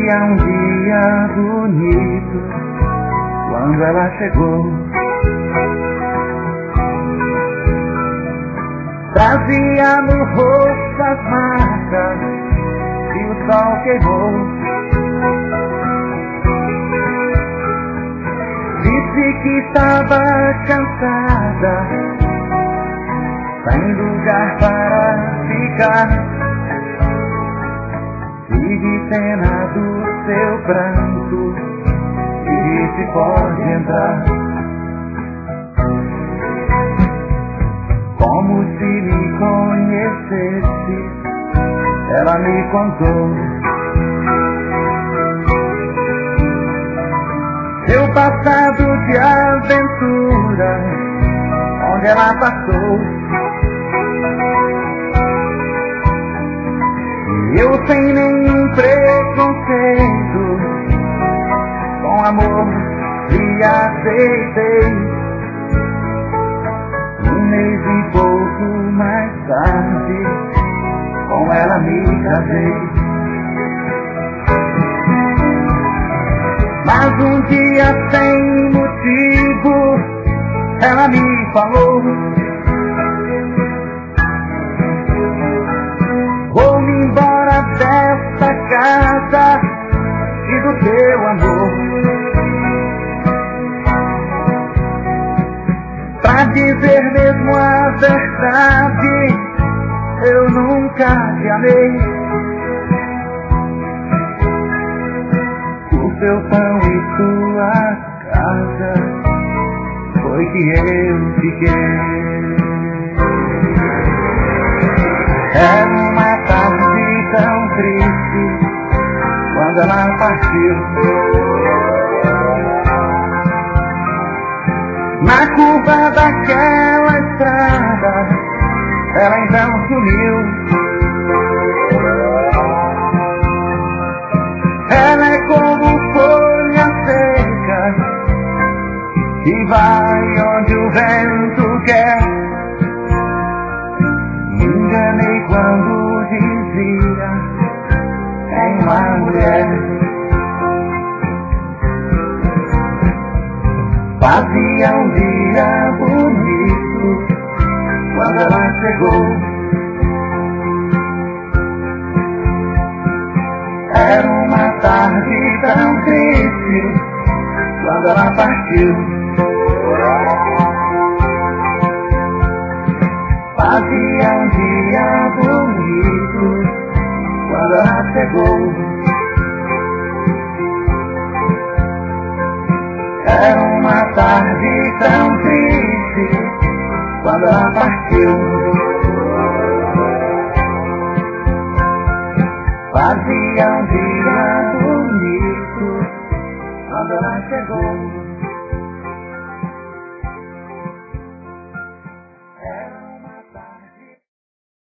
Fazia um dia bonito quando ela chegou. Trazia no rosto as marcas que o sol queimou. Disse que estava cansada, sem lugar para ficar. Vive cena do seu pranto e se pode entrar. Como se me conhecesse, ela me contou seu passado de aventura, onde ela passou. E eu sem nenhum preconceito, com amor lhe aceitei. Um mês e pouco mais tarde, com ela me casei. Mas um dia sem motivo, ela me falou: vou-me embora desta casa e do teu amor. Pra dizer mesmo a verdade, eu nunca te amei. O teu pão e tua casa foi que eu fiquei. Era uma tarde tão triste quando ela partiu. Na curva daquela estrada, ela então sumiu. Ela é como folha seca que vai onde o vento quer. Me enganei quando dizia em uma mulher. Fazia um dia bonito quando ela chegou. Era uma tarde tão triste quando ela partiu. Fazia um dia bonito quando ela chegou. Era uma tarde tão triste quando ela partiu. Fazia um dia bonito quando ela chegou.